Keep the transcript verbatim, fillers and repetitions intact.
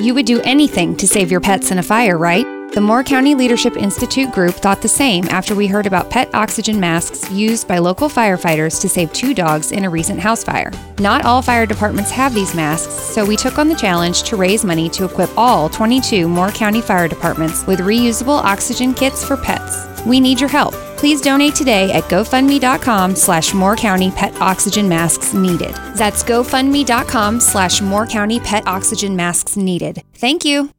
You would do anything to save your pets in a fire, right? The Moore County Leadership Institute group thought the same after we heard about pet oxygen masks used by local firefighters to save two dogs in a recent house fire. Not all fire departments have these masks, so we took on the challenge to raise money to equip all twenty-two Moore County fire departments with reusable oxygen kits for pets. We need your help. Please donate today at gofundme.com slash Moore County Pet Oxygen Masks Needed. That's gofundme.com slash Moore County Pet Oxygen Masks Needed. Thank you.